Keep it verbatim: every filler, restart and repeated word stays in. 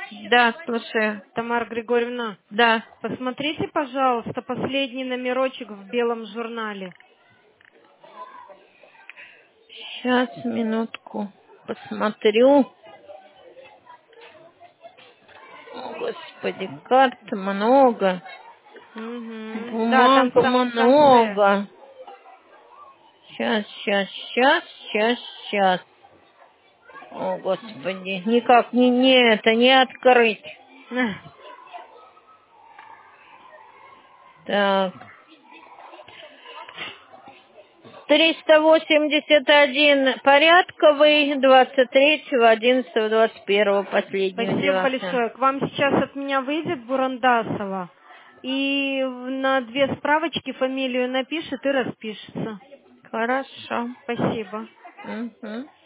Да, слушаю. Тамара Григорьевна, Да. посмотрите, пожалуйста, последний номерочек в белом журнале. Сейчас, минутку. Посмотрю. О, Господи, карт много. Угу. Да, там в Бумага самом конце. много. Сейчас, сейчас, сейчас, сейчас, сейчас. О, Господи, никак не, не это, не открыть. Так. триста восемьдесят один порядковый, двадцать третьего, одиннадцатого, двадцать первого, последний Спасибо удивился. большое. К вам сейчас от меня выйдет Бурандасова. И на две справочки фамилию напишет и распишется. Хорошо. Спасибо. Угу.